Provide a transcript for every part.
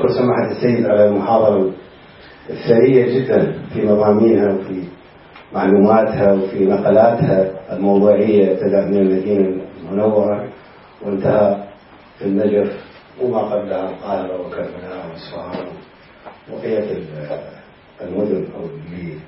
أشكر سماحة السيد على المحاضرة الثرية جدا في مضامينها وفي معلوماتها وفي نقلاتها الموضوعية. ابتدأ من المدينة المنورة وانتهى في النجف وما قبلها القاهرة وكربلاء وإصفهان وبقية المدن أو اللي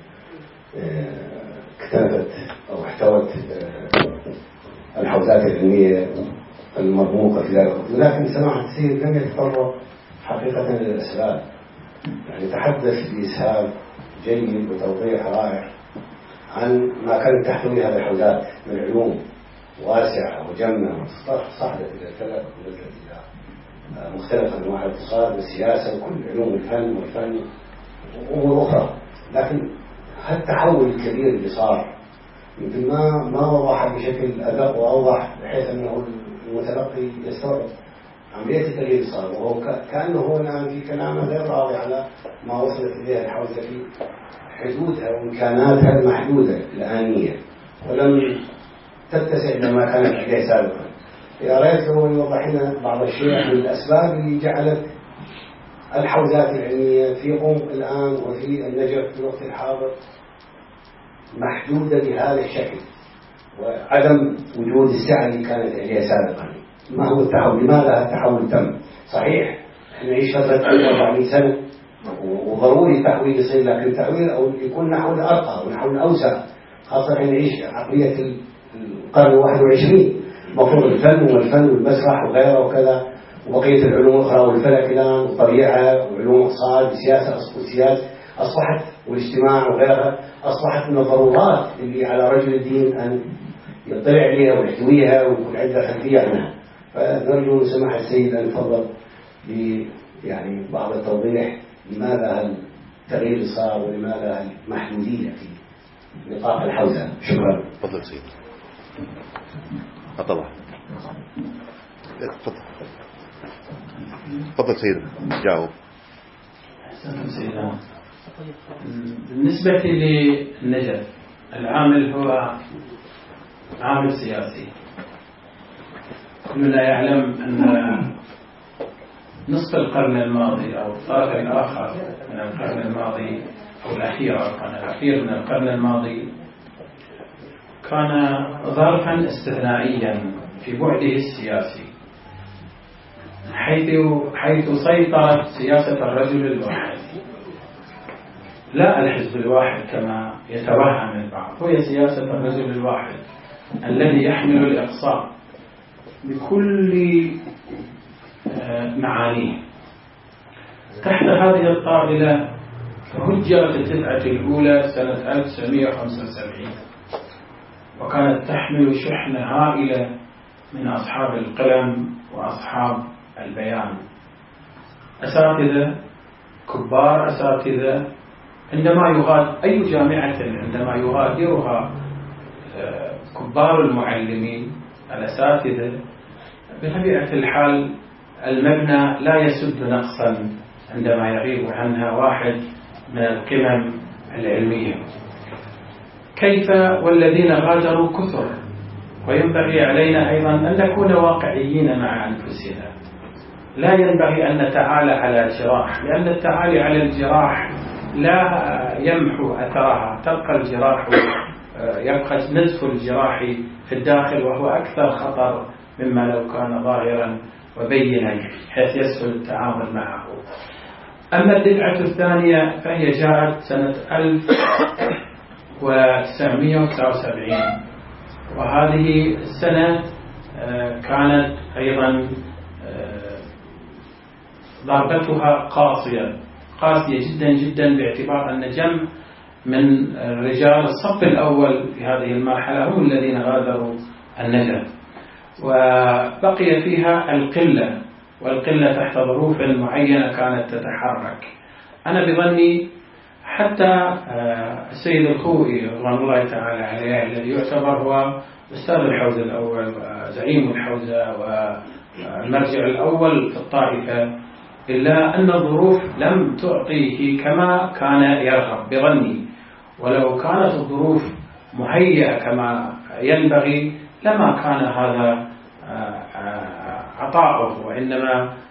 اكتنفت أو احتوت الحوزات العلمية المرموقة في ذلك. ولكن سماحة السيد لم يتطرق حقيقة للأسباب، يعني تحدث بإسهاب جيد وتوضيح رائع عن ما كانت تحتوي هذه الحوزات من علوم واسعة وجمة صعدت إلى الفلك ونزلت إلى مختلف أنواع الاقتصاد والسياسة وكل علوم الفن والفن وأمور أخرى. لكن هالتحول الكبير اللي صار يمكن ما وضح بشكل أدق وأوضح بحيث أنه المتلقي يستوعب عملية التغيير صار، وهو كأنه هو الآن في كلامه غير راضي على ما وصلت إليه الحوزة في حدودها وإمكاناتها المحدودة الآنية ولم تتسع لما كانت عليه سابقا. يا ريت لو يوضح لنا بعض الشيء من الأسباب اللي جعلت الحوزات العلمية في قم الآن وفي النجف في الوقت الحاضر محدودة بهذا الشكل، وعدم وجود السعة اللي كانت عليها سابقا. ما هو التحول؟ لماذا التحول تم؟ صحيح احنا نعيش فترة 40 سنة وضروري التحويل يصير، لكن التحويل أو يكون نحو الأرقى ونحو الأوسع، خاصة احنا نعيش عقلية القرن 21. مفروض الفن والفن والمسرح وغيره وكذا وبقية العلوم الأخرى والفلك الآن والطبيعة وعلوم الاقتصاد والسياسة أصبحت والاجتماع وغيرها أصبحت من الضرورات اللي على رجل الدين أن يطلع عليها ويحتويها ويكون عنده خلفية عنها. فنرجو من سماحة السيد أن يتفضل يعني بعض التوضيح لماذا التغيير صار ولماذا المحدودية في نطاق الحوزة. شكرا. تفضل سيد. طبعا تفضل سيد. جاوب. بالنسبة للنجف العامل هو عامل سياسي. كلنا يعلم أن نصف القرن الماضي أو الطرف الآخر من القرن الماضي أو الأخير من القرن الماضي كان ظرفا استثنائيا في بعده السياسي، حيث سيطرت سياسة الرجل الواحد لا الحزب الواحد كما يتوهم البعض، هي سياسة الرجل الواحد الذي يحمل الإقصاء بكل معانيه. تحت هذه الطاولة هجرت الدفعة الأولى سنة 1975 وكانت تحمل شحنة هائلة من أصحاب القلم وأصحاب البيان، أساتذة كبار، أساتذة عندما أي جامعة عندما يغادرها كبار المعلمين الأساتذة بطبيعة الحال المبنى لا يسد نقصا عندما يغيب عنها واحد من القمم العلمية. كيف والذين غادروا كثر؟ وينبغي علينا أيضا أن نكون واقعيين مع أنفسنا. لا ينبغي أن نتعالى على جراح، لأن التعالي على الجراح لا يمحو أثرها، تبقى الجراح يبقى نزف الجراح في الداخل وهو أكثر خطر مما لو كان ظاهرا وبينا حيث يسهل التعامل معه. أما الدفعة الثانية فهي جاءت سنة 1979 وهذه السنة كانت أيضا ضربتها قاسية جدا جدا، باعتبار أن جمع من رجال الصف الأول في هذه المرحلة هم الذين غادروا النجف، وبقي فيها القلة، والقلة تحت ظروف معينة كانت تتحرك. أنا بظني حتى السيد الخوئي رضوان الله تعالى عليه الذي يعتبر هو أستاذ الحوزة الأول وزعيم الحوزة والمرجع الأول في الطائفة، إلا أن الظروف لم تعطيه كما كان يرغب بظني، ولو كانت الظروف مهيئة كما ينبغي لما كان هذا عطاؤه، وإنما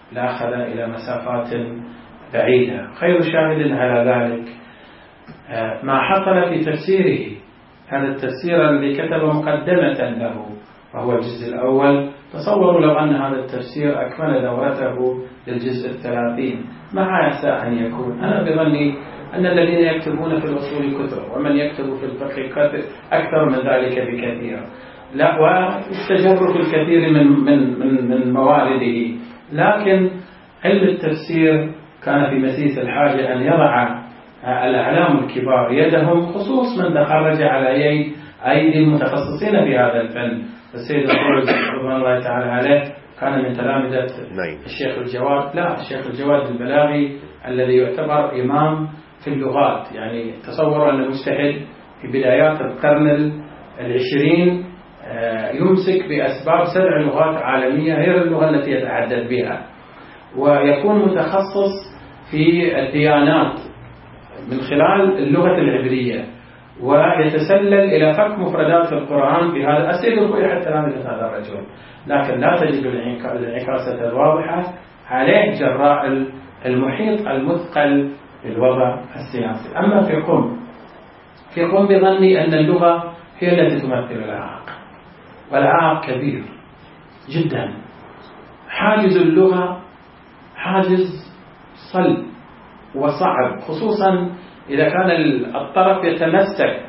لأخذ إلى مسافات بعيدة. خير شاهد على ذلك ما حصل في تفسيره. هذا التفسير الذي كتب مقدمة له وهو الجزء الأول، تصوروا لو أن هذا التفسير أكمل دورته للجزء 30 ما يسع أن يكون. أنا بظني أن الذين يكتبون في الأصول كثر، ومن يكتب في الفقه أكثر من ذلك بكثير، لا واستجر في الكثير من موارده، لكن علم التفسير كان في مسيس الحاجة أن يضع الأعلام الكبار يدهم، خصوص من تخرج على أيدي المتخصصين في هذا الفن. السيد الخروج رضوان الله تعالى عليه كان من تلامذة الشيخ الجواد، الشيخ الجواد البلاغي الذي يعتبر إمام في اللغات. يعني تصوروا أن مجتهد في بدايات القرن 20 يمسك بأسباب 7 لغات عالمية غير اللغة التي يتحدث بها، ويكون متخصص في الديانات من خلال اللغة العبرية، ويتسلل إلى فك مفردات القرآن في هذا. السيد الخوي حتى تلامذة هذا الرجل، لكن لا تجد الانعكاسة الواضحة عليه جراء المحيط المثقل بالوضع السياسي. أما في قم بظني أن اللغة هي التي تمثل العائق، والعائق كبير جدا. حاجز اللغة حاجز صلب وصعب، خصوصا إذا كان الطرف يتمسك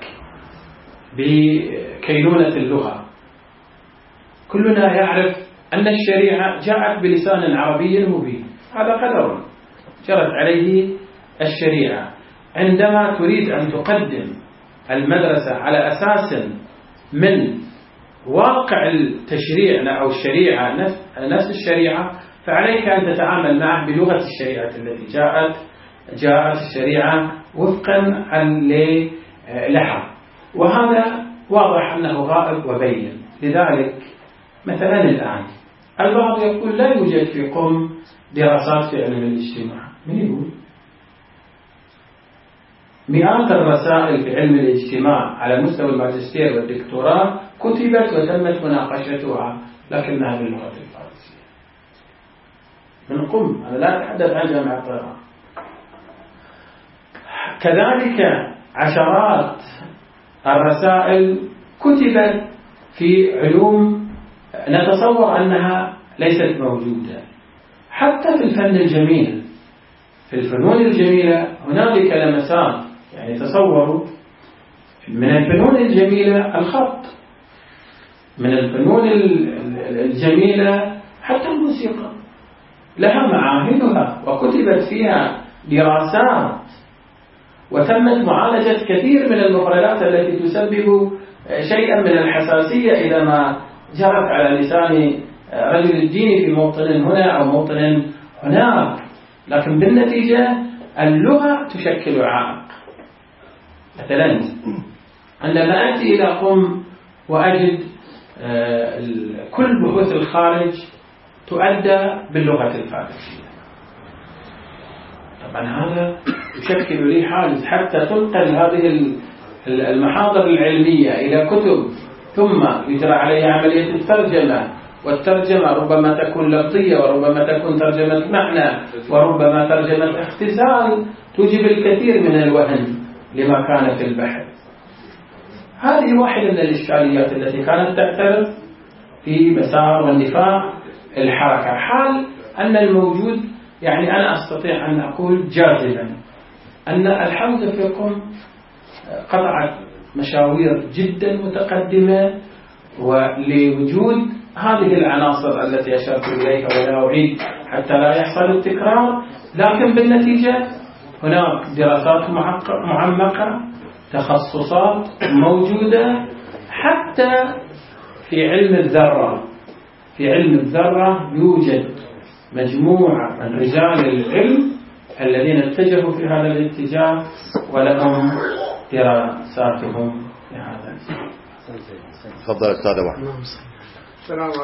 بكينونة اللغة. كلنا يعرف أن الشريعة جاءت بلسان عربي مبين، هذا قدر جرت عليه الشريعة. عندما تريد أن تقدم المدرسة على أساس من واقع التشريع أو الشريعة نفس الشريعة، فعليك أن تتعامل معه بلغة الشريعة التي جاءت الشريعة وفقا لها، وهذا واضح أنه غائب وبين. لذلك مثلا الآن البعض يقول لا يوجد في قم دراسات في علم الاجتماع. من يقول؟ مئات الرسائل في علم الاجتماع على مستوى الماجستير والدكتوراه كتبت وتمت مناقشتها، لكنها باللغة الفارسية من قم. أنا لا أتحدث عن جامعة طهران. كذلك عشرات الرسائل كتبت في علوم نتصور أنها ليست موجودة. حتى في الفن الجميل، في الفنون الجميلة هنالك لمسات. يعني تصوروا من الفنون الجميلة الخط، من الفنون الجميلة حتى الموسيقى لها معاهدها وكتبت فيها دراسات، وتمت معالجة كثير من المفردات التي تسبب شيئا من الحساسية إذا ما جرت على لسان رجل الدين في موطن هنا أو موطن هناك. لكن بالنتيجة اللغة تشكل عائق. مثلا عندما أتي إلى قم وأجد كل بحوث الخارج تؤدى باللغة الفارسية، طبعا هذا يشكل لي حاجز حتى تنقل هذه المحاضر العلمية إلى كتب، ثم يجرى عليها عملية الترجمة، والترجمة ربما تكون لفظية، وربما تكون ترجمة معنى، وربما ترجمة اختزال توجب الكثير من الوهن لما كان في البحث. هذه واحدة من الإشكاليات التي كانت تعترض في مسار والنفاق الحركة. حال أن الموجود، يعني أنا أستطيع أن أقول جازما أن الحوزة في قم قطعت مشاوير جدا متقدمة، ولوجود هذه العناصر التي أشرت إليها ولا أعيد حتى لا يحصل التكرار. لكن بالنتيجة هناك دراسات معمقة، تخصصات موجودة. حتى في علم الذرة، في علم الذرة يوجد مجموعة من رجال العلم الذين اتجهوا في هذا الاتجاه ولهم دراساتهم في هذا. تفضل أستاذ أبو أحمد.